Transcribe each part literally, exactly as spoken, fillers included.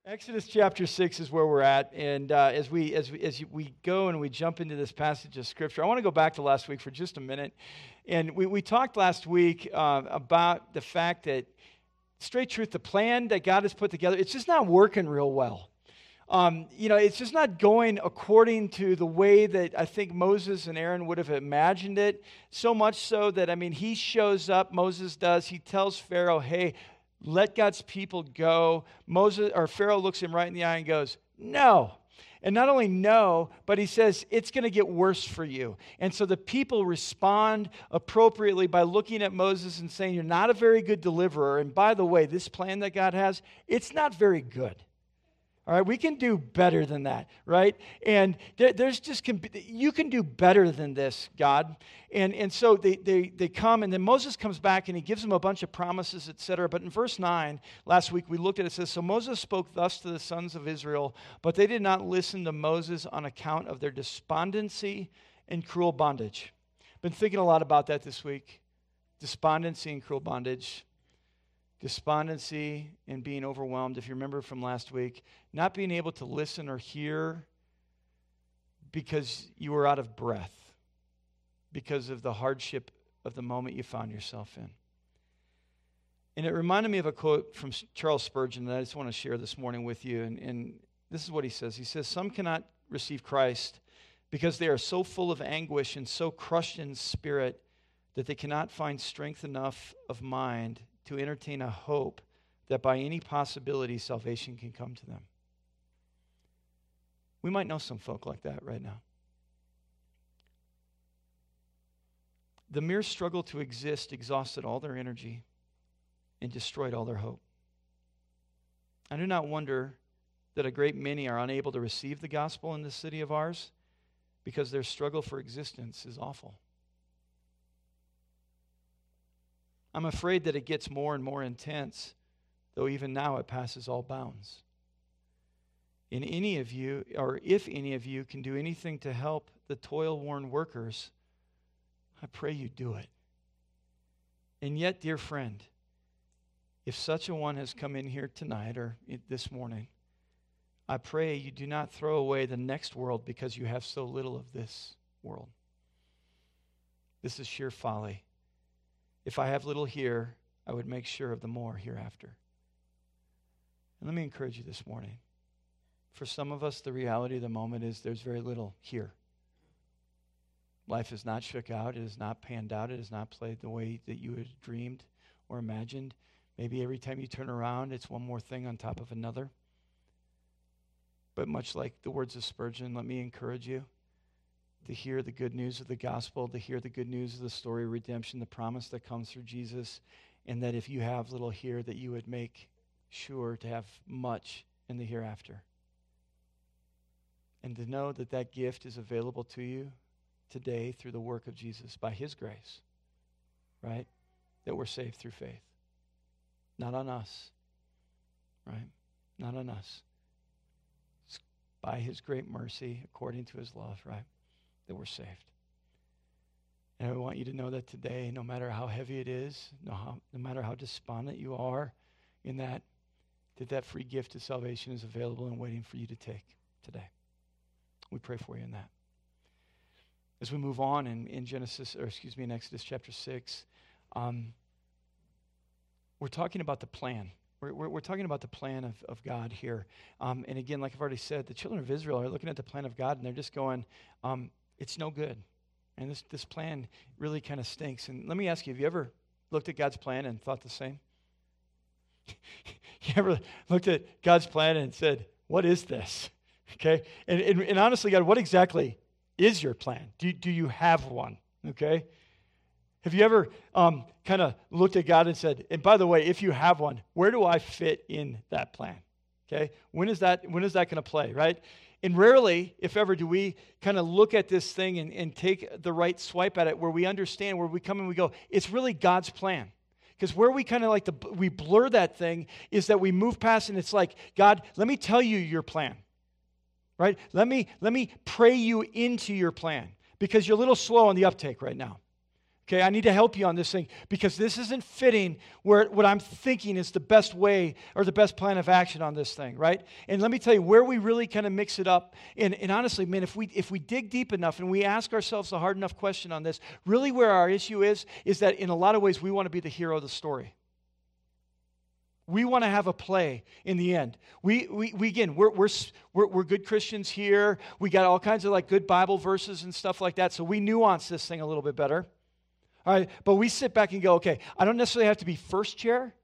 Exodus chapter six is where we're at, and uh, as we as we as we go and we jump into this passage of Scripture, I want to go back to last week for just a minute, and we, we talked last week uh, about the fact that, straight truth, the plan that God has put together, it's just not working real well. Um, you know, it's just not going according to the way that I think Moses and Aaron would have imagined it, so much so that, I mean, he shows up, Moses does, he tells Pharaoh, hey, let God's people go. Moses or Pharaoh looks him right in the eye and goes, no. And not only no, but he says, it's going to get worse for you. And so the people respond appropriately by looking at Moses and saying, you're not a very good deliverer. And by the way, this plan that God has, it's not very good. All right, we can do better than that, right? And there, there's just, you can do better than this, God. And, and so they, they, they come, and then Moses comes back, and he gives them a bunch of promises, et cetera. But in verse nine, last week we looked at it, it says, so Moses spoke thus to the sons of Israel, but they did not listen to Moses on account of their despondency and cruel bondage. Been thinking a lot about that this week. Despondency and cruel bondage. Despondency and being overwhelmed, if you remember from last week, not being able to listen or hear because you were out of breath, because of the hardship of the moment you found yourself in. And it reminded me of a quote from Charles Spurgeon that I just want to share this morning with you. And, and this is what he says. He says, some cannot receive Christ because they are so full of anguish and so crushed in spirit that they cannot find strength enough of mind to entertain a hope that by any possibility salvation can come to them. We might know some folk like that right now. The mere struggle to exist exhausted all their energy and destroyed all their hope. I do not wonder that a great many are unable to receive the gospel in this city of ours because their struggle for existence is awful. I'm afraid that it gets more and more intense, though even now it passes all bounds. In any of you, or if any of you can do anything to help the toil-worn workers, I pray you do it. And yet, dear friend, if such a one has come in here tonight or this morning, I pray you do not throw away the next world because you have so little of this world. This is sheer folly. If I have little here, I would make sure of the more hereafter. And let me encourage you this morning. For some of us, the reality of the moment is there's very little here. Life is not shook out. It is not panned out. It has not played the way that you had dreamed or imagined. Maybe every time you turn around, it's one more thing on top of another. But much like the words of Spurgeon, let me encourage you to hear the good news of the gospel, to hear the good news of the story of redemption, the promise that comes through Jesus, and that if you have little here, that you would make sure to have much in the hereafter. And to know that that gift is available to you today through the work of Jesus, by His grace, right? That we're saved through faith. Not on us, right? Not on us. It's by His great mercy, according to His love, right? That we're saved. And I want you to know that today, no matter how heavy it is, no, how, no matter how despondent you are in that, that that free gift of salvation is available and waiting for you to take today. We pray for you in that. As we move on in, in Genesis, or excuse me, in Exodus chapter six, um, we're talking about the plan. We're, we're, we're talking about the plan of, of God here. Um, and again, like I've already said, the children of Israel are looking at the plan of God, and they're just going, um, it's no good. And this, this plan really kind of stinks. And let me ask you, have you ever looked at God's plan and thought the same? You ever looked at God's plan and said, what is this? Okay? And, and, and honestly, God, what exactly is your plan? Do, do you have one? Okay? Have you ever um, kind of looked at God and said, and by the way, if you have one, where do I fit in that plan? Okay? When is that, when is that going to play, right? And rarely, if ever, do we kind of look at this thing and, and take the right swipe at it where we understand, where we come and we go, it's really God's plan. Because where we kind of like to, we blur that thing is that we move past and it's like, God, let me tell you your plan, right? Let me, let me pray you into your plan because you're a little slow on the uptake right now. Okay, I need to help you on this thing because this isn't fitting where what I'm thinking is the best way or the best plan of action on this thing, right? And let me tell you where we really kind of mix it up. And, and honestly, man, if we if we dig deep enough and we ask ourselves a hard enough question on this, really where our issue is, is that in a lot of ways we want to be the hero of the story. We want to have a play in the end. We, we, we again, we're, we're, we're, we're good Christians here. We got all kinds of like good Bible verses and stuff like that. So we nuance this thing a little bit better. All right, but we sit back and go, okay, I don't necessarily have to be first chair,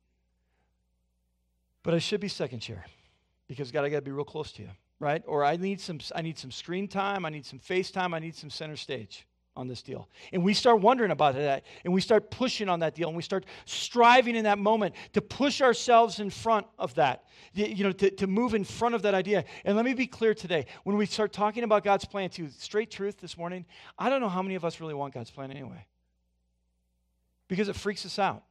but I should be second chair because God, I got to be real close to you, right? Or I need some, I need some screen time, I need some face time, I need some center stage on this deal. And we start wondering about that, and we start pushing on that deal, and we start striving in that moment to push ourselves in front of that, you know, to, to move in front of that idea. And let me be clear today, when we start talking about God's plan too, straight truth this morning, I don't know how many of us really want God's plan anyway. Because it freaks us out.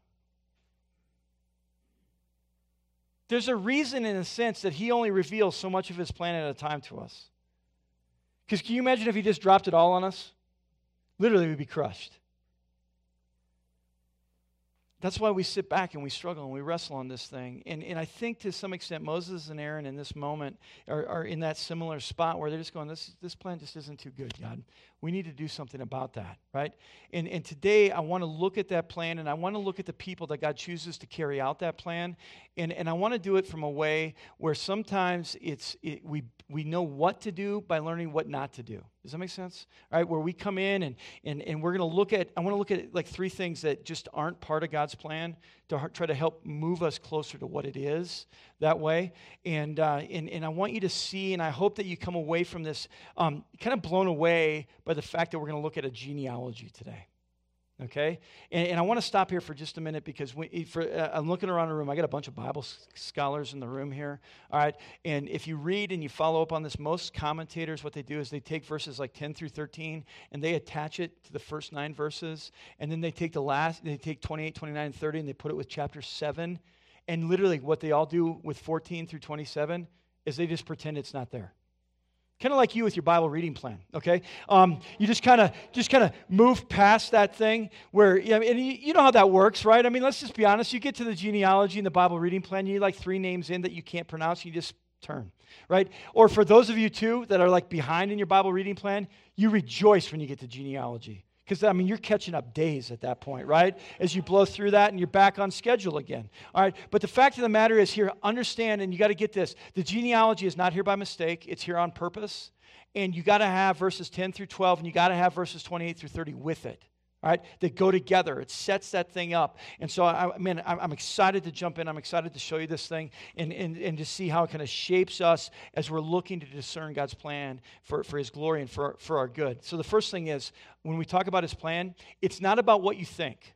There's a reason, in a sense, that he only reveals so much of his plan at a time to us. Because can you imagine if he just dropped it all on us? Literally, we'd be crushed. That's why we sit back and we struggle and we wrestle on this thing. And, and I think to some extent Moses and Aaron in this moment are, are in that similar spot where they're just going, this, this plan just isn't too good, God. We need to do something about that, right? And, and today I want to look at that plan, and I want to look at the people that God chooses to carry out that plan. And, and I want to do it from a way where sometimes it's it, we we know what to do by learning what not to do. Does that make sense? All right, where we come in and and, and we're going to look at, I want to look at like three things that just aren't part of God's plan to try to help move us closer to what it is that way. And, uh, and, and I want you to see, and I hope that you come away from this um, kind of blown away by the fact that we're going to look at a genealogy today. Okay? And, and I want to stop here for just a minute because we, for, uh, I'm looking around the room. I got a bunch of Bible scholars in the room here. All right? And if you read and you follow up on this, most commentators, what they do is they take verses like ten through thirteen and they attach it to the first nine verses. And then they take the last, they take twenty-eight, twenty-nine, and thirty and they put it with chapter seven. And literally what they all do with fourteen through twenty-seven is they just pretend it's not there. Kind of like you with your Bible reading plan, okay? Um, you just kind of just kind of move past that thing where, you know, and you, you know how that works, right? I mean, let's just be honest. You get to the genealogy and the Bible reading plan, you need like three names in that you can't pronounce, you just turn, right? Or for those of you, too, that are like behind in your Bible reading plan, you rejoice when you get to genealogy. Because, I mean, you're catching up days at that point, right? As you blow through that and you're back on schedule again. All right? But the fact of the matter is here, understand, and you got to get this, the genealogy is not here by mistake. It's here on purpose. And you got to have verses ten through twelve, and you got to have verses twenty-eight through thirty with it. All right? They go together. It sets that thing up. And so, I, man, I'm excited to jump in. I'm excited to show you this thing and, and, and to see how it kind of shapes us as we're looking to discern God's plan for, for his glory and for, for our good. So the first thing is, when we talk about his plan, it's not about what you think.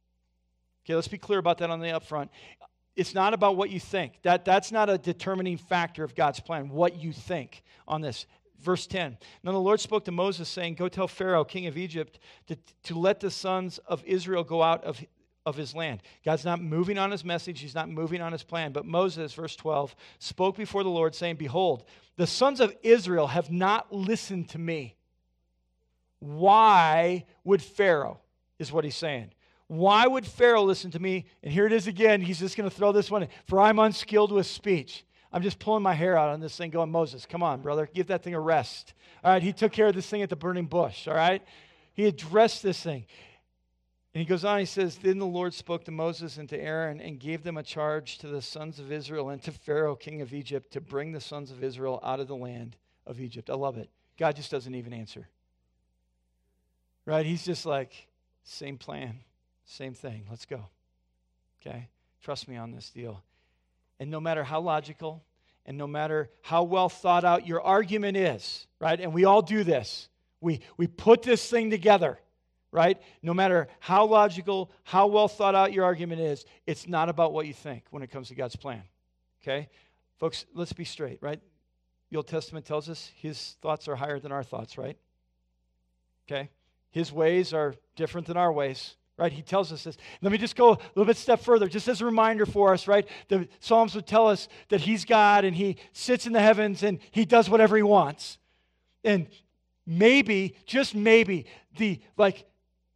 Okay, let's be clear about that on the upfront. It's not about what you think. That, that's not a determining factor of God's plan, what you think on this. Verse ten, then the Lord spoke to Moses, saying, go tell Pharaoh, king of Egypt, to, to let the sons of Israel go out of, of his land. God's not moving on his message. He's not moving on his plan. But Moses, verse twelve, spoke before the Lord, saying, behold, the sons of Israel have not listened to me. Why would Pharaoh, is what he's saying. Why would Pharaoh listen to me? And here it is again. He's just going to throw this one in. For I'm unskilled with speech. I'm just pulling my hair out on this thing going, Moses, come on, brother. Give that thing a rest. All right, he took care of this thing at the burning bush, all right? He addressed this thing. And he goes on, he says, then the Lord spoke to Moses and to Aaron and gave them a charge to the sons of Israel and to Pharaoh, king of Egypt, to bring the sons of Israel out of the land of Egypt. I love it. God just doesn't even answer. Right? He's just like, same plan, same thing. Let's go. Okay? Trust me on this deal. And no matter how logical and no matter how well thought out your argument is, right? And we all do this. We, we put this thing together, right? No matter how logical, how well thought out your argument is, it's not about what you think when it comes to God's plan, okay? Folks, let's be straight, right? The Old Testament tells us his thoughts are higher than our thoughts, right? Okay? His ways are different than our ways. Right, he tells us this. Let me just go a little bit step further, just as a reminder for us, right? The Psalms would tell us that he's God and he sits in the heavens and he does whatever he wants. And maybe, just maybe, the like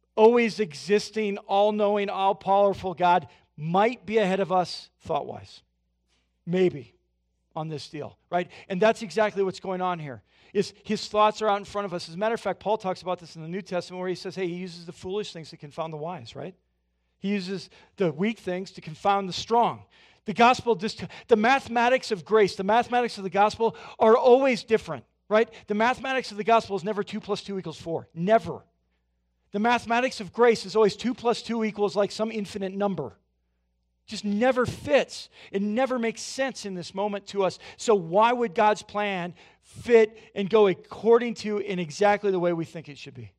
always existing, all-knowing, all-powerful God might be ahead of us thought-wise. Maybe on this deal, right? And that's exactly what's going on here. Is his thoughts are out in front of us. As a matter of fact, Paul talks about this in the New Testament where he says, hey, he uses the foolish things to confound the wise, right? He uses the weak things to confound the strong. The gospel, just the mathematics of grace, the mathematics of the gospel are always different, right? The mathematics of the gospel is never two plus two equals four. Never. The mathematics of grace is always two plus two equals like some infinite number. Just never fits. It never makes sense in this moment to us. So why would God's plan fit and go according to in exactly the way we think it should be?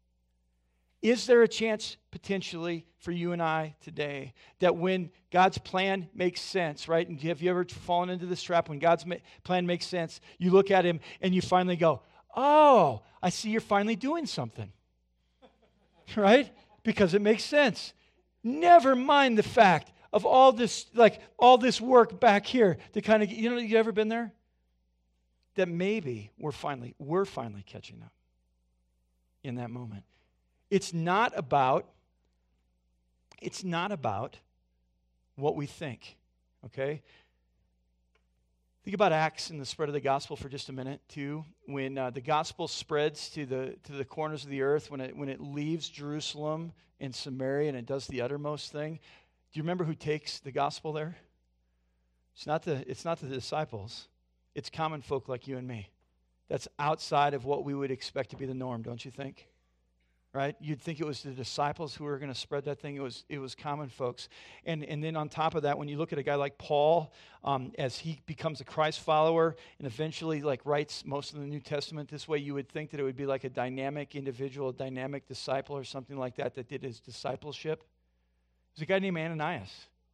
Is there a chance potentially for you and I today that when God's plan makes sense, right? And have you ever fallen into this trap when God's ma- plan makes sense, you look at him and you finally go, oh, I see you're finally doing something. Right? Because it makes sense. Never mind the fact of all this, like all this work back here to kind of, you know, you ever been there? That maybe we're finally, we're finally catching up in that moment. It's not about, it's not about what we think, okay? Think about Acts and the spread of the gospel for just a minute, too. When uh, the gospel spreads to the to the corners of the earth, when it when it leaves Jerusalem and Samaria and it does the uttermost thing, do you remember who takes the gospel there? It's not the it's not the disciples. It's common folk like you and me. That's outside of what we would expect to be the norm, don't you think? Right? You'd think it was the disciples who were going to spread that thing. It was it was common folks. And and then on top of that, when you look at a guy like Paul, um, as he becomes a Christ follower and eventually like writes most of the New Testament this way, you would think that it would be like a dynamic individual, a dynamic disciple or something like that that did his discipleship. There's a guy named Ananias.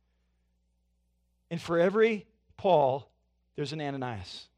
And for every Paul, there's an Ananias.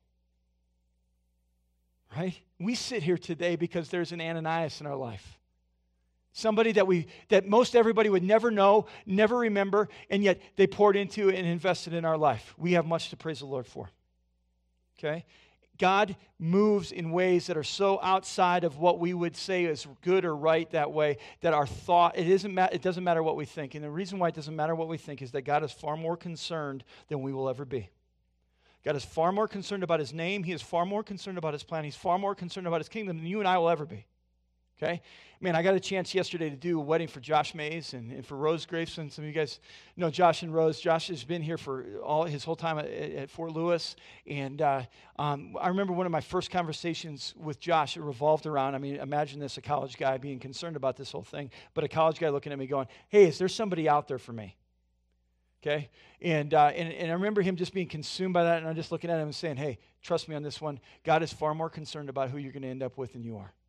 Right? We sit here today because there's an Ananias in our life. Somebody that we that most everybody would never know, never remember, and yet they poured into and invested in our life. We have much to praise the Lord for. Okay? God moves in ways that are so outside of what we would say is good or right that way that our thought, it isn't ma- it doesn't matter what we think. And the reason why it doesn't matter what we think is that God is far more concerned than we will ever be. God is far more concerned about his name. He is far more concerned about his plan. He's far more concerned about his kingdom than you and I will ever be. Okay? Man, I got a chance yesterday to do a wedding for Josh Mays and, and for Rose Graveson. Some of you guys know Josh and Rose. Josh has been here for all his whole time at, at Fort Lewis. And uh, um, I remember one of my first conversations with Josh, it revolved around, I mean, imagine this, a college guy being concerned about this whole thing, but a college guy looking at me going, hey, is there somebody out there for me? Okay? And, uh, and and I remember him just being consumed by that, and I'm just looking at him and saying, hey, trust me on this one. God is far more concerned about who you're going to end up with than you are.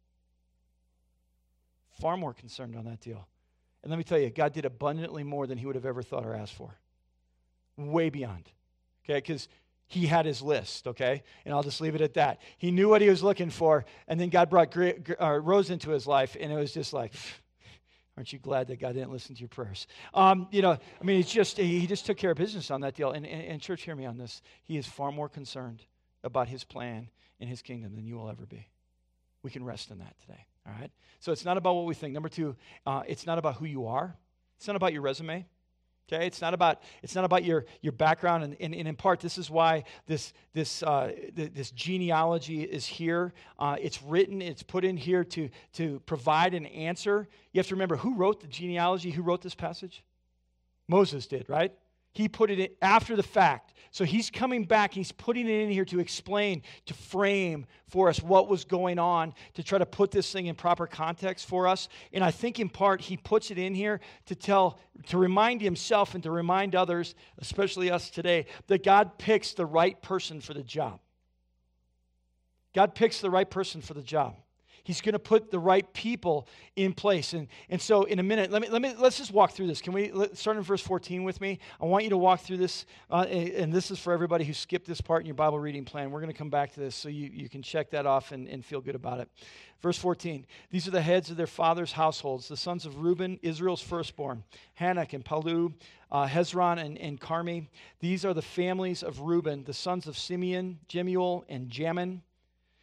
Far more concerned on that deal. And let me tell you, God did abundantly more than he would have ever thought or asked for. Way beyond. Okay? Because he had his list, okay? And I'll just leave it at that. He knew what he was looking for, and then God brought Gra- uh, Rose into his life, and it was just like, aren't you glad that God didn't listen to your prayers? Um, you know, I mean, it's just he just took care of business on that deal. And, and, and church, hear me on this. He is far more concerned about his plan and his kingdom than you will ever be. We can rest in that today, all right? So it's not about what we think. Number two, uh, it's not about who you are. It's not about your resume. Okay, it's not about it's not about your your background, and, and, and in part, this is why this this uh, th- this genealogy is here. Uh, it's written, it's put in here to to provide an answer. You have to remember who wrote the genealogy. Who wrote this passage? Moses did, right? He put it in after the fact. So he's coming back, he's putting it in here to explain, to frame for us what was going on, to try to put this thing in proper context for us. And I think in part he puts it in here to tell, to remind himself and to remind others, especially us today, that God picks the right person for the job. God picks the right person for the job. He's going to put the right people in place. And, and so in a minute, let me, let me, let's just walk through this. Can we let, start in verse fourteen with me? I want you to walk through this, uh, and, and this is for everybody who skipped this part in your Bible reading plan. We're going to come back to this so you, you can check that off and, and feel good about it. Verse fourteen, these are the heads of their fathers' households, the sons of Reuben, Israel's firstborn, Hanok and Palu, uh, Hezron and, and Carmi. These are the families of Reuben, the sons of Simeon, Jemuel, and Jamin.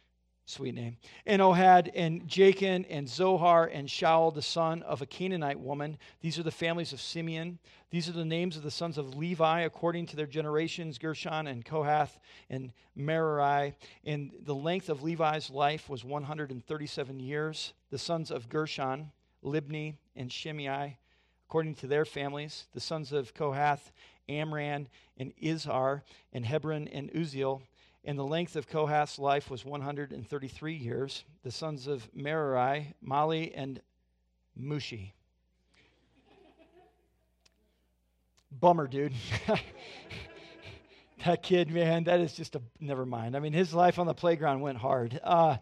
Sweet name. And Ohad and Jachin and Zohar and Shaul, the son of a Canaanite woman. These are the families of Simeon. These are the names of the sons of Levi according to their generations, Gershon and Kohath and Merari. And the length of Levi's life was one hundred thirty-seven years. The sons of Gershon, Libni and Shimei, according to their families. The sons of Kohath, Amram and Izhar and Hebron and Uzziel. And the length of Kohath's life was one hundred thirty-three years. The sons of Merari, Mali and Mushi. Bummer, dude. That kid, man, that is just a, never mind. I mean, his life on the playground went hard. Uh,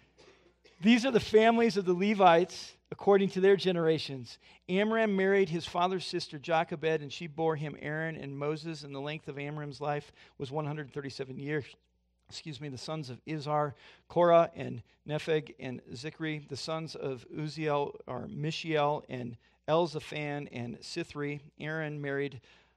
these are the families of the Levites according to their generations. Amram married his father's sister Jochebed, and she bore him Aaron and Moses, and the length of Amram's life was one hundred thirty-seven years. Excuse me, the sons of Izhar, Korah and Nepheg and Zikri. The sons of Uzziel are Mishael and Elzaphan and Sithri. Aaron married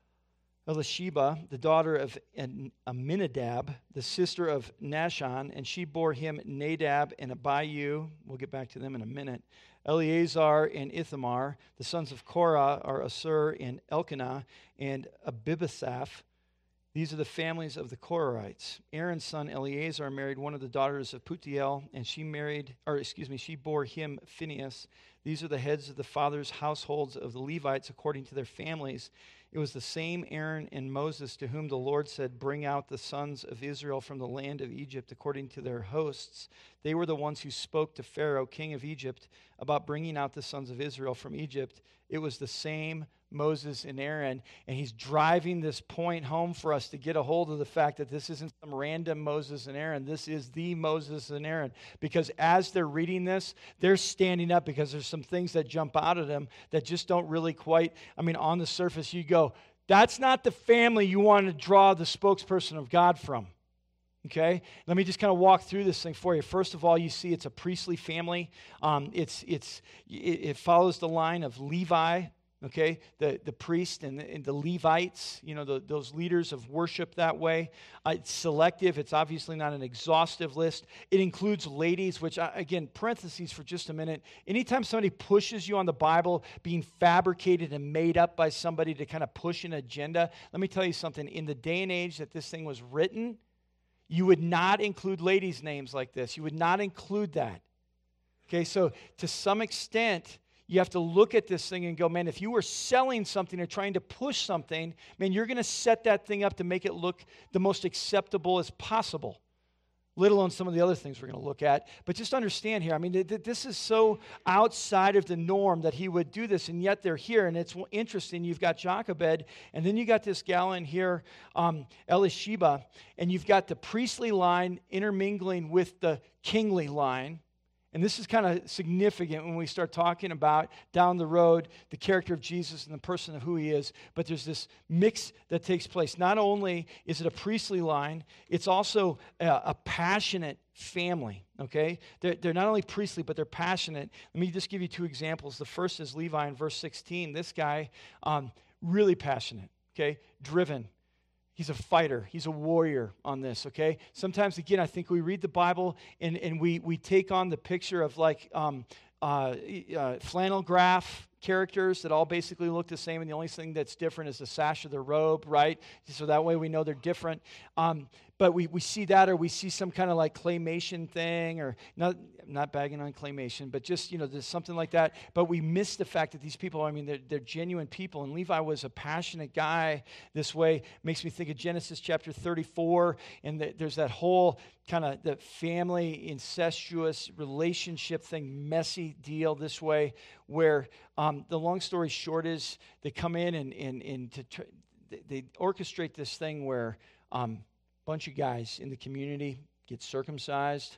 Elisheba, the daughter of Aminadab, the sister of Nashon, and she bore him Nadab and Abihu. We'll get back to them in a minute. Eleazar and Ithamar. The sons of Korah are Asur and Elkanah and Abibasaph. These are the families of the Korahites. Aaron's son Eleazar married one of the daughters of Putiel, and she married, or excuse me, she bore him Phinehas. These are the heads of the fathers' households of the Levites according to their families. It was the same Aaron and Moses to whom the Lord said, "Bring out the sons of Israel from the land of Egypt according to their hosts." They were the ones who spoke to Pharaoh, king of Egypt, about bringing out the sons of Israel from Egypt. It was the same Moses and Aaron, and he's driving this point home for us to get a hold of the fact that this isn't some random Moses and Aaron. This is the Moses and Aaron, because as they're reading this, they're standing up because there's some things that jump out at them that just don't really quite, I mean, on the surface you go, that's not the family you want to draw the spokesperson of God from. Okay, let me just kind of walk through this thing for you. First of all, you see it's a priestly family. Um, it's it's it, it follows the line of Levi. Okay, the, the priest and the, and the Levites, you know, the, those leaders of worship that way. Uh, it's selective. It's obviously not an exhaustive list. It includes ladies, which, uh, again, parentheses for just a minute. Anytime somebody pushes you on the Bible being fabricated and made up by somebody to kind of push an agenda, let me tell you something. In the day and age that this thing was written, you would not include ladies' names like this. You would not include that. Okay, so to some extent, you have to look at this thing and go, man, if you were selling something or trying to push something, man, you're going to set that thing up to make it look the most acceptable as possible, let alone some of the other things we're going to look at. But just understand here, I mean, th- th- this is so outside of the norm that he would do this, and yet they're here, and it's interesting. You've got Jochebed, and then you got this gal in here, um, Elisheba, and you've got the priestly line intermingling with the kingly line. And this is kind of significant when we start talking about down the road the character of Jesus and the person of who he is. But there's this mix that takes place. Not only is it a priestly line, it's also a, a passionate family, okay? They're, they're not only priestly, but they're passionate. Let me just give you two examples. The first is Levi in verse sixteen. This guy, um, really passionate, okay? Driven. He's a fighter. He's a warrior on this, okay? Sometimes, again, I think we read the Bible and, and we, we take on the picture of like um, uh, uh, flannel graph characters that all basically look the same, and the only thing that's different is the sash of their robe, right? So that way we know they're different. Um, but we, we see that, or we see some kind of like claymation thing, or not not bagging on claymation, but just, you know, there's something like that. But we miss the fact that these people, I mean, they're, they're genuine people. And Levi was a passionate guy this way. Makes me think of Genesis chapter thirty-four, and the, there's that whole kind of the family incestuous relationship thing, messy deal this way, where um, the long story short is they come in and, and, and to tr- they, they orchestrate this thing where um, a bunch of guys in the community get circumcised.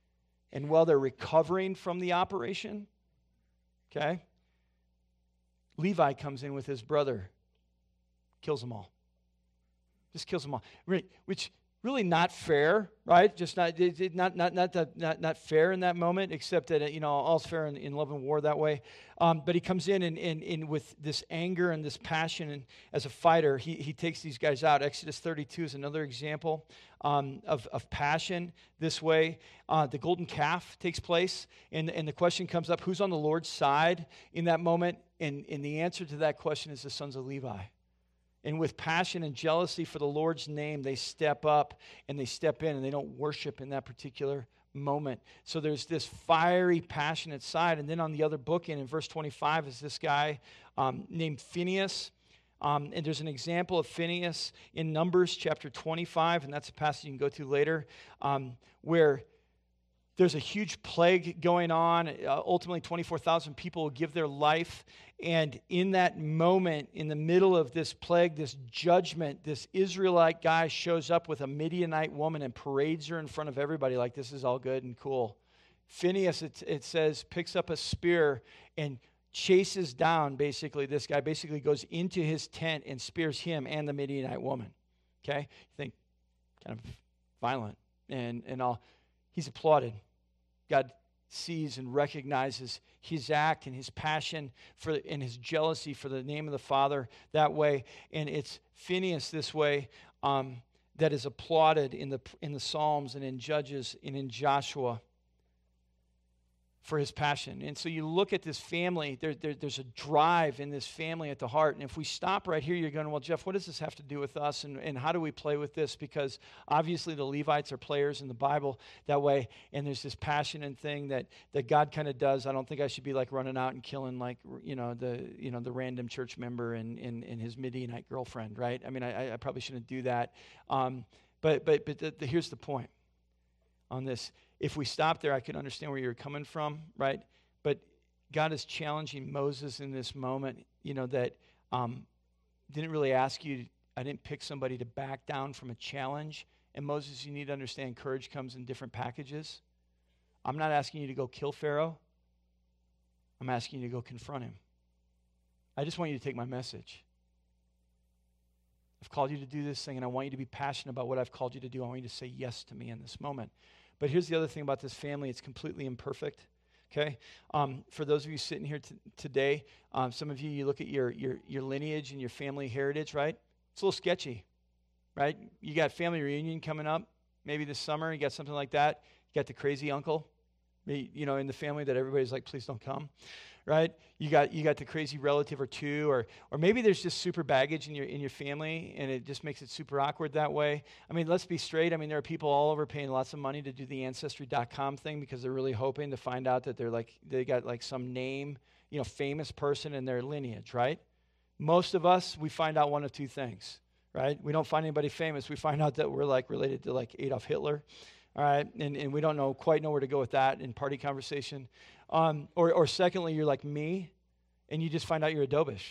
And while they're recovering from the operation, okay, Levi comes in with his brother, kills them all. Just kills them all. Right, which really not fair, right? Just not it, it- not not not, that, not not fair in that moment, except that, you know, all's fair in, in love and war that way. Um, but he comes in and, and, and with this anger and this passion, and as a fighter, he he takes these guys out. Exodus thirty-two is another example um, of of passion this way. Uh, the golden calf takes place, and and the question comes up: who's on the Lord's side in that moment? And and the answer to that question is the sons of Levi. And with passion and jealousy for the Lord's name, they step up and they step in, and they don't worship in that particular moment. So there's this fiery, passionate side. And then on the other bookend, in verse twenty-five, is this guy um, named Phinehas. Um, and there's an example of Phinehas in Numbers chapter twenty-five, and that's a passage you can go to later, um, where there's a huge plague going on. Uh, ultimately, twenty-four thousand people will give their life. And in that moment, in the middle of this plague, this judgment, this Israelite guy shows up with a Midianite woman and parades her in front of everybody like this is all good and cool. Phinehas, it, it says, picks up a spear and chases down, basically, this guy basically goes into his tent and spears him and the Midianite woman. Okay? You think, kind of violent and, and all. He's applauded. God sees and recognizes his act and his passion for and his jealousy for the name of the Father that way. And it's Phinehas this way um, that is applauded in the in the Psalms and in Judges and in Joshua for his passion. And so you look at this family, there, there, there's a drive in this family at the heart. And if we stop right here, you're going, well, Jeff, what does this have to do with us? And, and how do we play with this? Because obviously the Levites are players in the Bible that way. And there's this passion and thing that, that God kind of does. I don't think I should be like running out and killing like, you know, the, you know, the random church member and, and, and his Midianite girlfriend, right? I mean, I, I probably shouldn't do that. Um, but but, but the, the, here's the point on this. If we stop there, I can understand where you're coming from, right? But God is challenging Moses in this moment, you know, that um, didn't really ask you, I didn't pick somebody to back down from a challenge. And Moses, you need to understand courage comes in different packages. I'm not asking you to go kill Pharaoh. I'm asking you to go confront him. I just want you to take my message. I've called you to do this thing, and I want you to be passionate about what I've called you to do. I want you to say yes to me in this moment. But here's the other thing about this family. It's completely imperfect, okay? Um, for those of you sitting here t- today, um, some of you, you look at your, your, your lineage and your family heritage, right? It's a little sketchy, right? You got family reunion coming up, maybe this summer. You got something like that. You got the crazy uncle, you know, in the family that everybody's like, please don't come, right? You got you got the crazy relative or two, or or maybe there's just super baggage in your in your family, and it just makes it super awkward that way. I mean, let's be straight. I mean, there are people all over paying lots of money to do the ancestry dot com thing because they're really hoping to find out that they're like they got like some name, you know, famous person in their lineage, right? Most of us, we find out one of two things, right? We don't find anybody famous. We find out that we're like related to like Adolf Hitler. All right, and, and we don't know quite know where to go with that in party conversation. Um, or, or secondly, you're like me, and you just find out you're a Dobish.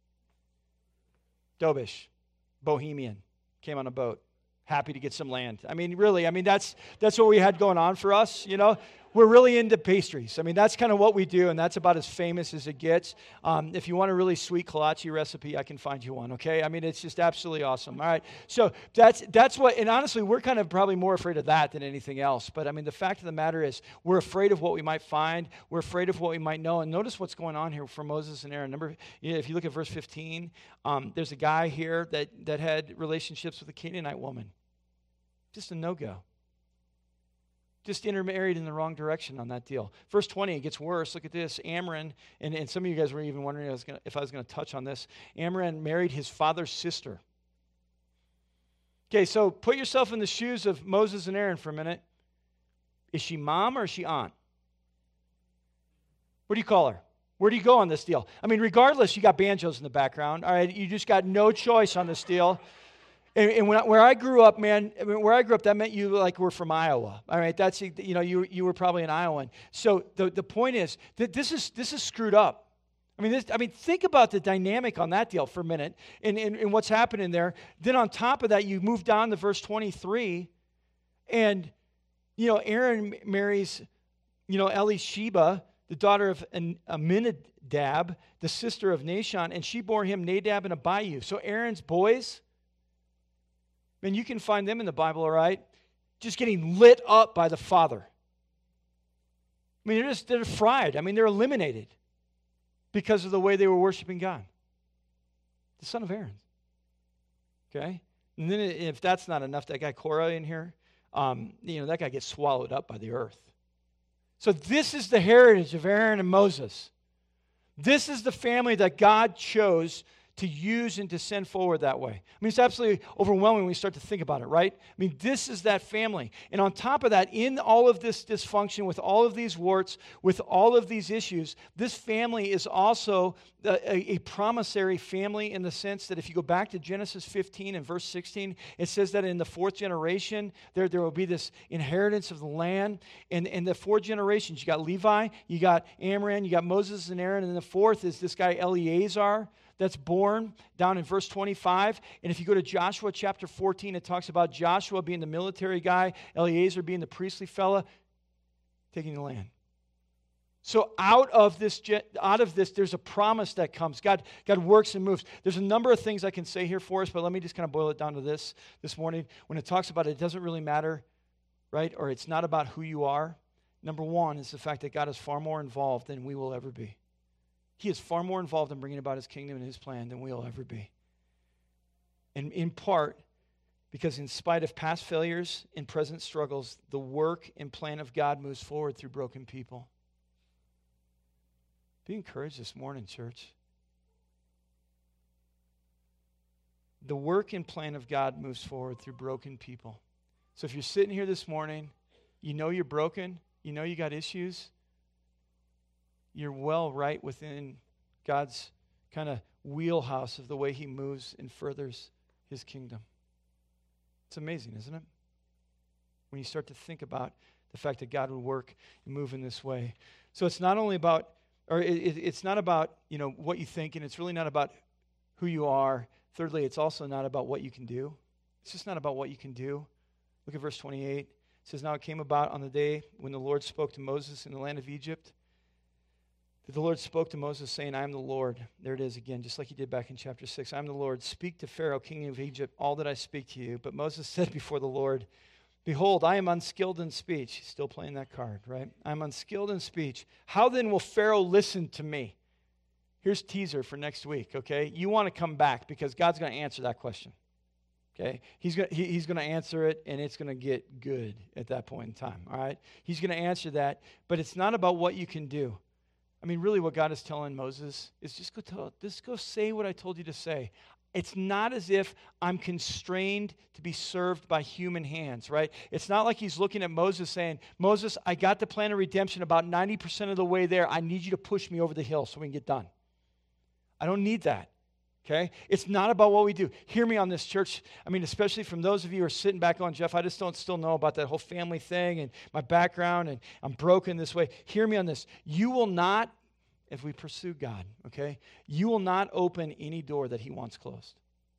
Dobish, Bohemian, came on a boat, happy to get some land. I mean, really, I mean, that's that's what we had going on for us, you know. We're really into pastries. I mean, that's kind of what we do, and that's about as famous as it gets. Um, if you want a really sweet kolache recipe, I can find you one, okay? I mean, it's just absolutely awesome, all right? So that's that's what, and honestly, we're kind of probably more afraid of that than anything else. But, I mean, the fact of the matter is we're afraid of what we might find. We're afraid of what we might know. And notice what's going on here for Moses and Aaron. Number, you know, if you look at verse fifteen, um, there's a guy here that, that had relationships with a Canaanite woman. Just a no-go. Just intermarried in the wrong direction on that deal. Verse twenty, it gets worse. Look at this. Amram, and, and some of you guys were even wondering if I was gonna, if I was going to touch on this. Amram married his father's sister. Okay, so put yourself in the shoes of Moses and Aaron for a minute. Is she mom or is she aunt? What do you call her? Where do you go on this deal? I mean, regardless, you got banjos in the background. All right, you just got no choice on this deal. And, and when I, where I grew up, man, I mean, where I grew up, that meant you like were from Iowa. All right, that's you know you you were probably an Iowan. So the, the point is that this is this is screwed up. I mean, this, I mean, think about the dynamic on that deal for a minute, and, and and what's happening there. Then on top of that, you move down to verse twenty-three, and you know Aaron marries, you know Elisheba, the daughter of Aminadab, the sister of Nahshon, and she bore him Nadab and Abihu. So Aaron's boys. Man, you can find them in the Bible, all right? Just getting lit up by the Father. I mean, they're just, they're fried. I mean, they're eliminated because of the way they were worshiping God. The son of Aaron. Okay? And then if that's not enough, that guy Korah in here, um, you know, that guy gets swallowed up by the earth. So this is the heritage of Aaron and Moses. This is the family that God chose to use and to send forward that way. I mean, it's absolutely overwhelming when we start to think about it, right? I mean, this is that family. And on top of that, in all of this dysfunction, with all of these warts, with all of these issues, this family is also a, a promissory family in the sense that if you go back to Genesis fifteen and verse sixteen, it says that in the fourth generation, there, there will be this inheritance of the land. And in the four generations, you got Levi, you got Amram, you got Moses and Aaron, and then the fourth is this guy Eleazar, that's born down in verse twenty-five. And if you go to Joshua chapter fourteen, it talks about Joshua being the military guy, Eleazar being the priestly fella, taking the land. So out of this, out of this, there's a promise that comes. God, God works and moves. There's a number of things I can say here for us, but let me just kind of boil it down to this this morning. When it talks about it, it doesn't really matter, right? Or it's not about who you are. Number one is the fact that God is far more involved than we will ever be. He is far more involved in bringing about his kingdom and his plan than we'll ever be. And in part, because in spite of past failures and present struggles, the work and plan of God moves forward through broken people. Be encouraged this morning, church. The work and plan of God moves forward through broken people. So if you're sitting here this morning, you know you're broken, you know you got issues, you're well right within God's kind of wheelhouse of the way he moves and furthers his kingdom. It's amazing, isn't it? When you start to think about the fact that God would work and move in this way. So it's not only about, or it, it, it's not about, you know, what you think, and it's really not about who you are. Thirdly, it's also not about what you can do. It's just not about what you can do. Look at verse twenty-eight. It says, "Now it came about on the day when the Lord spoke to Moses in the land of Egypt, that the Lord spoke to Moses, saying, I am the Lord." There it is again, just like he did back in chapter six. "I am the Lord. Speak to Pharaoh, king of Egypt, all that I speak to you." But Moses said before the Lord, "Behold, I am unskilled in speech." He's still playing that card, right? "I am unskilled in speech. How then will Pharaoh listen to me?" Here's teaser for next week, okay? You want to come back because God's going to answer that question, okay? He's going he, he's going to answer it, and it's going to get good at that point in time, all right? He's going to answer that, but it's not about what you can do. I mean, really what God is telling Moses is just go tell, just go say what I told you to say. It's not as if I'm constrained to be served by human hands, right? It's not like he's looking at Moses saying, "Moses, I got the plan of redemption about ninety percent of the way there. I need you to push me over the hill so we can get done." I don't need that, okay? It's not about what we do. Hear me on this, church. I mean, especially from those of you who are sitting back on, "Jeff, I just don't still know about that whole family thing and my background and I'm broken this way." Hear me on this. You will not, if we pursue God, okay, you will not open any door that he wants closed.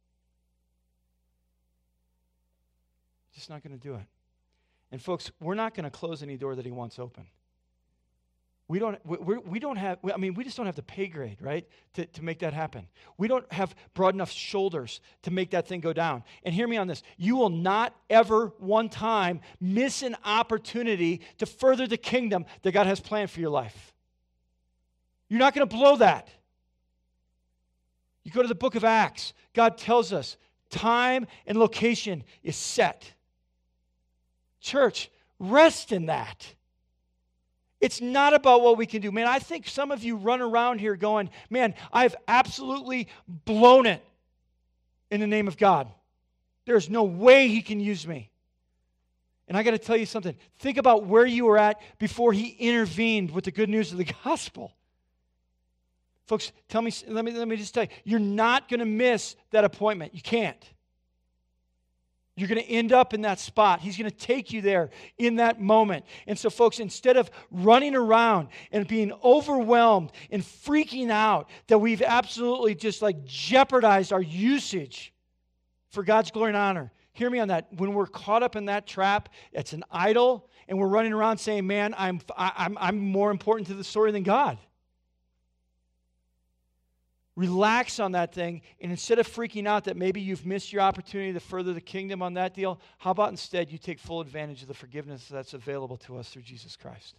Just not going to do it. And folks, we're not going to close any door that he wants open. We don't, we, we don't have, I mean, we just don't have the pay grade, right, to, to make that happen. We don't have broad enough shoulders to make that thing go down. And hear me on this. You will not ever one time miss an opportunity to further the kingdom that God has planned for your life. You're not going to blow that. You go to the book of Acts. God tells us time and location is set. Church, rest in that. It's not about what we can do. Man, I think some of you run around here going, "Man, I've absolutely blown it in the name of God. There's no way he can use me." And I got to tell you something. Think about where you were at before he intervened with the good news of the gospel. Folks, tell me, let me, let me just tell you, you're not going to miss that appointment. You can't. You're going to end up in that spot. He's going to take you there in that moment. And so, folks, instead of running around and being overwhelmed and freaking out that we've absolutely just like jeopardized our usage for God's glory and honor, hear me on that. When we're caught up in that trap, it's an idol, and we're running around saying, "Man, I'm, I'm, I'm more important to the story than God." Relax on that thing, and instead of freaking out that maybe you've missed your opportunity to further the kingdom on that deal, how about instead you take full advantage of the forgiveness that's available to us through Jesus Christ?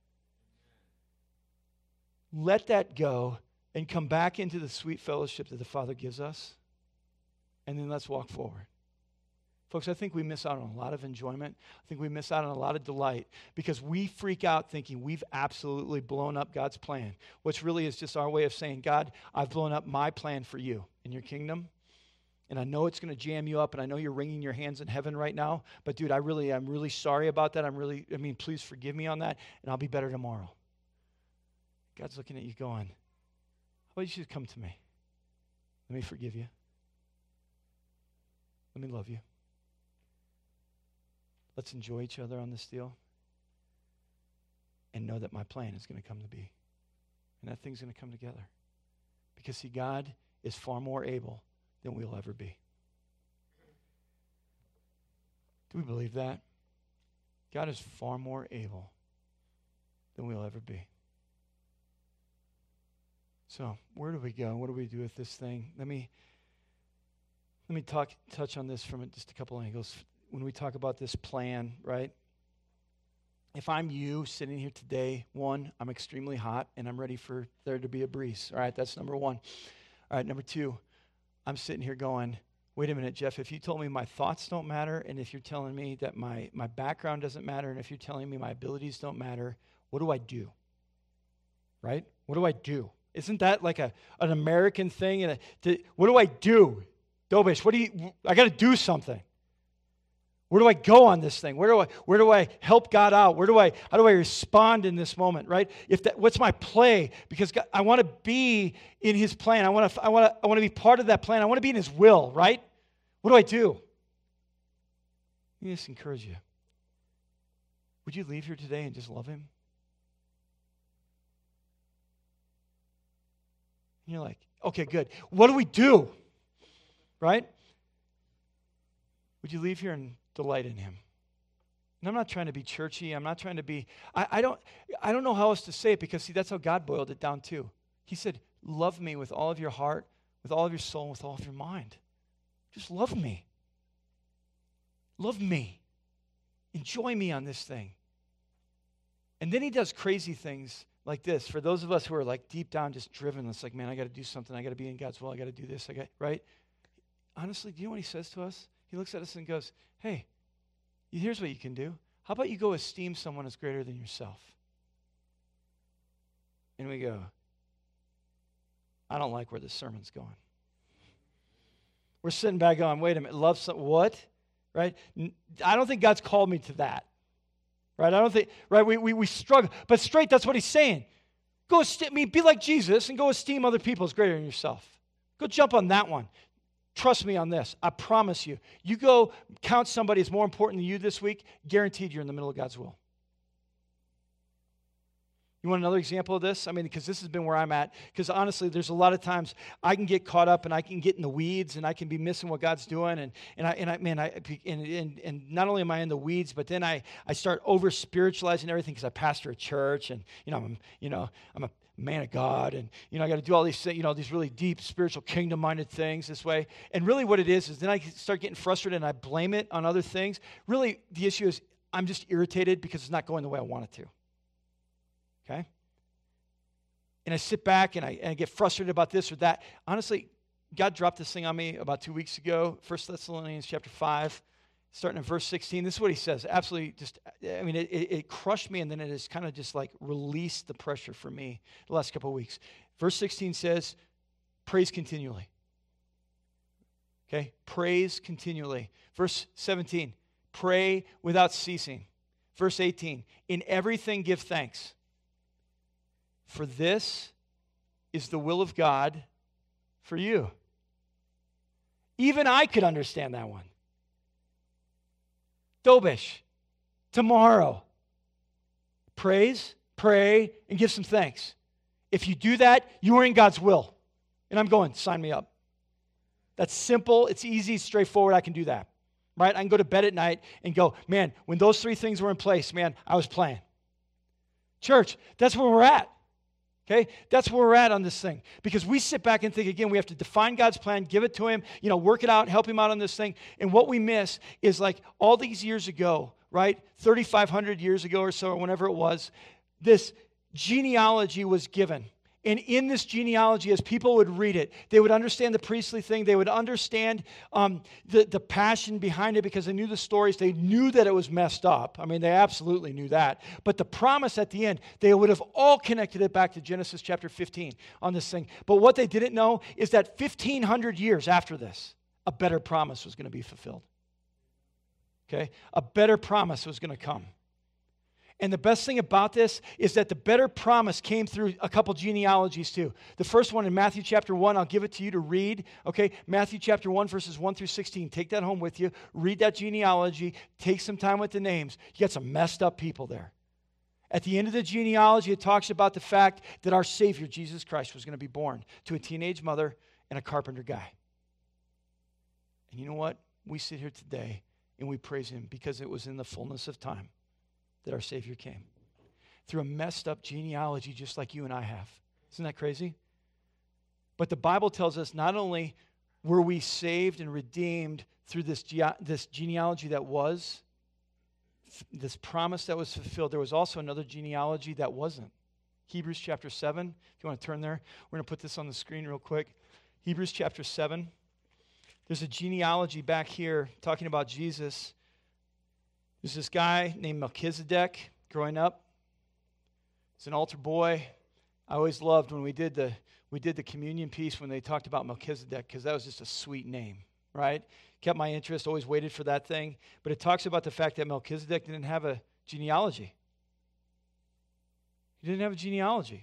Let that go and come back into the sweet fellowship that the Father gives us, and then let's walk forward. Folks, I think we miss out on a lot of enjoyment. I think we miss out on a lot of delight because we freak out thinking we've absolutely blown up God's plan, which really is just our way of saying, God, I've blown up my plan for you in your kingdom, and I know it's going to jam you up, and I know you're wringing your hands in heaven right now, but dude, I really, I'm really sorry about that. I'm really, I mean, please forgive me on that, and I'll be better tomorrow. God's looking at you going, how about you just come to me? Let me forgive you. Let me love you. Let's enjoy each other on this deal and know that my plan is going to come to be. And that thing's going to come together. Because, see, God is far more able than we'll ever be. Do we believe that? God is far more able than we'll ever be. So, where do we go? What do we do with this thing? Let me, let me talk, touch on this from just a couple angles. When we talk about this plan, right? If I'm you sitting here today, one, I'm extremely hot and I'm ready for there to be a breeze. All right, that's number one. All right, number two, I'm sitting here going, wait a minute, Jeff, if you told me my thoughts don't matter, and if you're telling me that my, my background doesn't matter, and if you're telling me my abilities don't matter, what do I do? Right? What do I do? Isn't that like a an American thing? And a, to, what do I do? Dobish, what do you, I got to do something. Where do I go on this thing? Where do I where do I help God out? Where do I how do I respond in this moment, right? If that, what's my play? Because God, I want to be in his plan. I want to I want to I want to be part of that plan. I want to be in his will, right? What do I do? Let me just encourage you. Would you leave here today and just love him? And you're like, okay, good. What do we do? Right? Would you leave here and delight in him? And I'm not trying to be churchy. I'm not trying to be, I, I don't I don't know how else to say it because, see, that's how God boiled it down too. He said, love me with all of your heart, with all of your soul, and with all of your mind. Just love me. Love me. Enjoy me on this thing. And then he does crazy things like this. For those of us who are like deep down just driven, it's like, man, I got to do something. I got to be in God's will. I got to do this. I got, right? Honestly, do you know what he says to us? He looks at us and goes, hey, here's what you can do. How about you go esteem someone as greater than yourself? And we go, I don't like where this sermon's going. We're sitting back going, wait a minute, love some, what? Right? I don't think God's called me to that. Right? I don't think, right? We, we, we struggle. But straight, that's what he's saying. Go esteem, I mean, be like Jesus and go esteem other people as greater than yourself. Go jump on that one. Trust me on this. I promise you. You go count somebody as more important than you this week, guaranteed you're in the middle of God's will. You want another example of this? I mean, because this has been where I'm at. Because honestly, there's a lot of times I can get caught up and I can get in the weeds and I can be missing what God's doing. And and I and I man, I and and, and not only am I in the weeds, but then I I start over spiritualizing everything because I pastor a church and you know I'm you know I'm a man of God, and you know I got to do all these you know these really deep spiritual kingdom-minded things this way. And really, what it is is then I start getting frustrated and I blame it on other things. Really, the issue is I'm just irritated because it's not going the way I want it to. Okay? And I sit back and I, and I get frustrated about this or that. Honestly, God dropped this thing on me about two weeks ago, First Thessalonians chapter five, starting in verse sixteen. This is what he says. Absolutely just, I mean, it, it crushed me, and then it has kind of just like released the pressure for me the last couple of weeks. Verse sixteen says, praise continually. Okay? Praise continually. Verse seventeen, pray without ceasing. Verse eighteen, in everything give thanks. For this is the will of God for you. Even I could understand that one. Dobish, tomorrow, praise, pray, and give some thanks. If you do that, you are in God's will. And I'm going, sign me up. That's simple, it's easy, straightforward, I can do that. Right? I can go to bed at night and go, man, when those three things were in place, man, I was playing. Church, that's where we're at. Okay, that's where we're at on this thing. Because we sit back and think, again, we have to define God's plan, give it to him, you know, work it out, help him out on this thing. And what we miss is like all these years ago, right, thirty-five hundred years ago or so, or whenever it was, this genealogy was given. And in this genealogy, as people would read it, they would understand the priestly thing. They would understand um, the, the passion behind it because they knew the stories. They knew that it was messed up. I mean, they absolutely knew that. But the promise at the end, they would have all connected it back to Genesis chapter fifteen on this thing. But what they didn't know is that fifteen hundred years after this, a better promise was going to be fulfilled. Okay? A better promise was going to come. And the best thing about this is that the better promise came through a couple genealogies too. The first one in Matthew chapter one, I'll give it to you to read. Okay, Matthew chapter one, verses one through sixteen. Take that home with you. Read that genealogy. Take some time with the names. You got some messed up people there. At the end of the genealogy, it talks about the fact that our Savior, Jesus Christ, was going to be born to a teenage mother and a carpenter guy. And you know what? We sit here today and we praise him because it was in the fullness of time that our Savior came. Through a messed up genealogy just like you and I have. Isn't that crazy? But the Bible tells us not only were we saved and redeemed through this, ge- this genealogy that was, this promise that was fulfilled, there was also another genealogy that wasn't. Hebrews chapter seven, if you want to turn there, we're going to put this on the screen real quick. Hebrews chapter seven. There's a genealogy back here talking about Jesus. There's this guy named Melchizedek growing up. He's an altar boy. I always loved when we did the we did the communion piece when they talked about Melchizedek because that was just a sweet name, right? Kept my interest, always waited for that thing. But it talks about the fact that Melchizedek didn't have a genealogy. He didn't have a genealogy.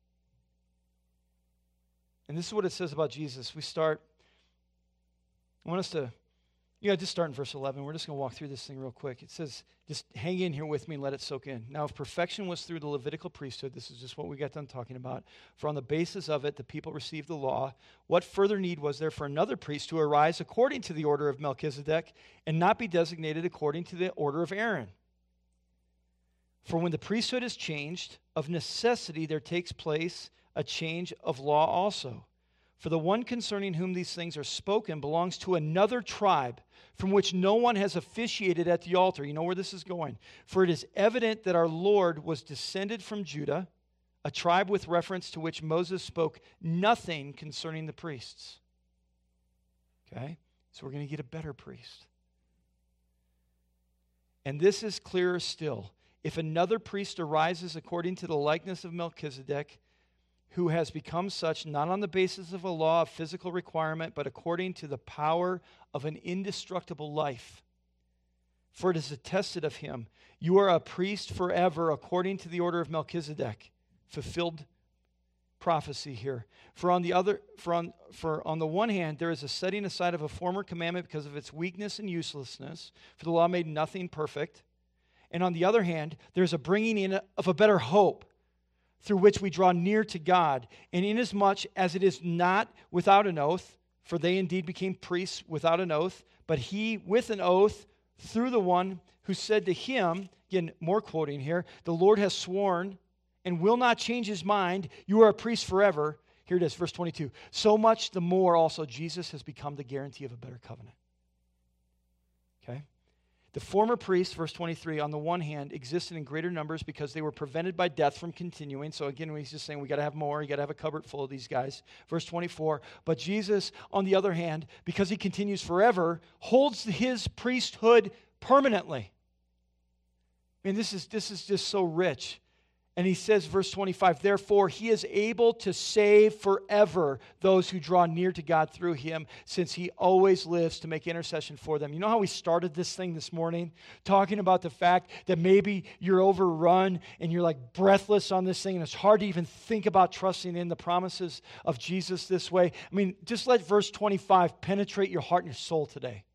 And this is what it says about Jesus. We start, I want us to Yeah, just start in verse eleven. We're just going to walk through this thing real quick. It says, just hang in here with me and let it soak in. Now, if perfection was through the Levitical priesthood, this is just what we got done talking about, for on the basis of it, the people received the law, what further need was there for another priest to arise according to the order of Melchizedek and not be designated according to the order of Aaron? For when the priesthood is changed, of necessity there takes place a change of law also. For the one concerning whom these things are spoken belongs to another tribe from which no one has officiated at the altar. You know where this is going. For it is evident that our Lord was descended from Judah, a tribe with reference to which Moses spoke nothing concerning the priests. Okay? So we're going to get a better priest. And this is clearer still. If another priest arises according to the likeness of Melchizedek, who has become such not on the basis of a law of physical requirement, but according to the power of an indestructible life. For it is attested of him, you are a priest forever according to the order of Melchizedek. Fulfilled prophecy here. For on the other, for on, for on the one hand, there is a setting aside of a former commandment because of its weakness and uselessness, for the law made nothing perfect. And on the other hand, there is a bringing in of a better hope, through which we draw near to God. And inasmuch as it is not without an oath, for they indeed became priests without an oath, but he with an oath through the one who said to him, again, more quoting here, the Lord has sworn and will not change his mind, you are a priest forever. Here it is, verse twenty-two. So much the more also Jesus has become the guarantee of a better covenant. Okay? The former priests, verse twenty-three, on the one hand, existed in greater numbers because they were prevented by death from continuing. So again, he's just saying we got to have more. You got to have a cupboard full of these guys. Verse twenty-four, but Jesus, on the other hand, because he continues forever, holds his priesthood permanently. I mean, this is, this is just so rich. And he says, verse twenty-five, therefore he is able to save forever those who draw near to God through him, since he always lives to make intercession for them. You know how we started this thing this morning? Talking about the fact that maybe you're overrun and you're like breathless on this thing, and it's hard to even think about trusting in the promises of Jesus this way. I mean, just let verse twenty-five penetrate your heart and your soul today.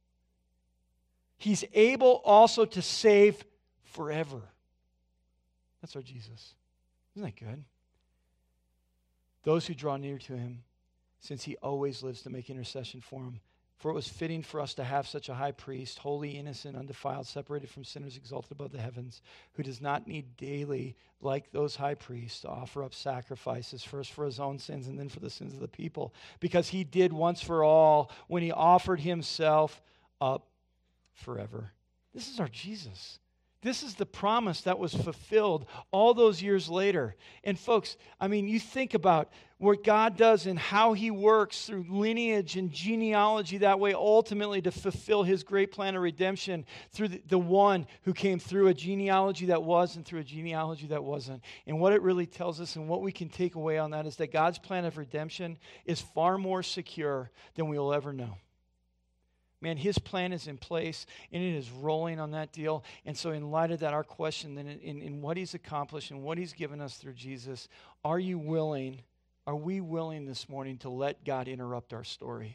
He's able also to save forever. That's our Jesus. Isn't that good? Those who draw near to him, since he always lives to make intercession for them For it was fitting for us to have such a high priest, holy, innocent, undefiled, separated from sinners, exalted above the heavens, who does not need daily, like those high priests, to offer up sacrifices, first for his own sins and then for the sins of the people, because he did once for all when he offered himself up forever. This is our Jesus. This is the promise that was fulfilled all those years later. And folks, I mean, you think about what God does and how he works through lineage and genealogy that way, ultimately to fulfill his great plan of redemption through the, the one who came through a genealogy that was and through a genealogy that wasn't. And what it really tells us and what we can take away on that is that God's plan of redemption is far more secure than we will ever know. Man, his plan is in place, and it is rolling on that deal. And so in light of that, our question then in, in what he's accomplished and what he's given us through Jesus, are you willing, are we willing this morning to let God interrupt our story?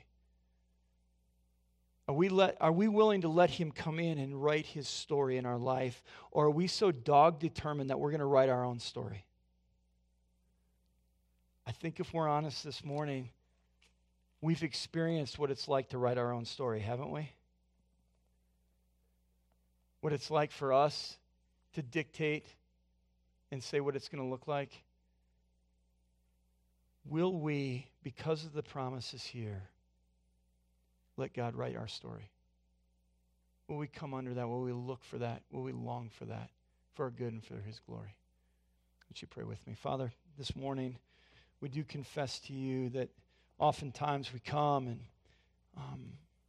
Are we, let, are we willing to let him come in and write his story in our life? Or are we so dog-determined that we're going to write our own story? I think if we're honest this morning, we've experienced what it's like to write our own story, haven't we? What it's like for us to dictate and say what it's going to look like. Will we, because of the promises here, let God write our story? Will we come under that? Will we look for that? Will we long for that, for our good and for his glory? Would you pray with me? Father, this morning we do confess to you that oftentimes we come and um,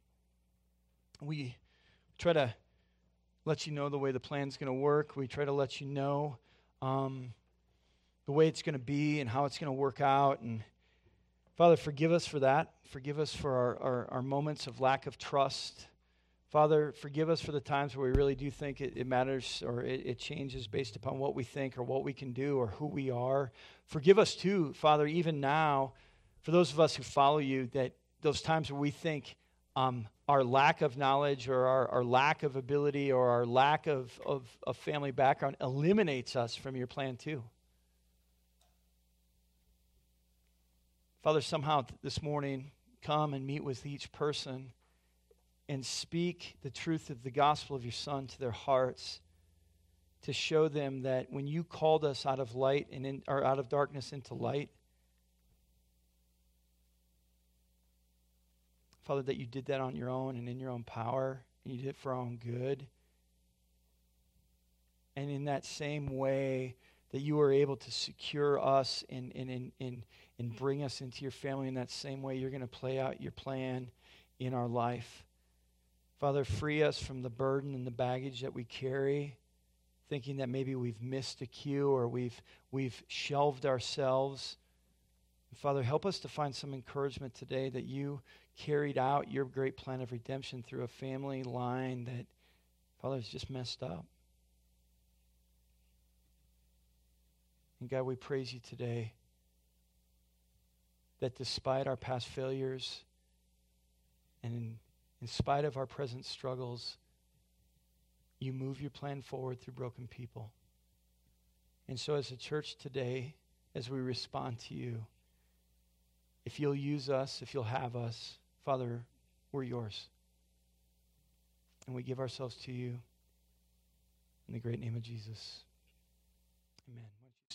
we try to let you know the way the plan's going to work. We try to let you know um, the way it's going to be and how it's going to work out. And Father, forgive us for that. Forgive us for our, our, our moments of lack of trust. Father, forgive us for the times where we really do think it, it matters or it, it changes based upon what we think or what we can do or who we are. Forgive us too, Father, even now, for those of us who follow you, that those times where we think um, our lack of knowledge or our, our lack of ability or our lack of, of, of family background eliminates us from your plan too. Father, somehow this morning, come and meet with each person and speak the truth of the gospel of your Son to their hearts, to show them that when you called us out of light and in, or out of darkness into light, Father, that you did that on your own and in your own power, and you did it for our own good. And in that same way that you were able to secure us and, and, and, and, and bring us into your family, in that same way you're going to play out your plan in our life. Father, free us from the burden and the baggage that we carry, thinking that maybe we've missed a cue or we've, we've shelved ourselves. Father, help us to find some encouragement today that you carried out your great plan of redemption through a family line that, Father, is just messed up. And God, we praise you today that despite our past failures and in, in spite of our present struggles, you move your plan forward through broken people. And so as a church today, as we respond to you, if you'll use us, if you'll have us, Father, we're yours. And we give ourselves to you in the great name of Jesus.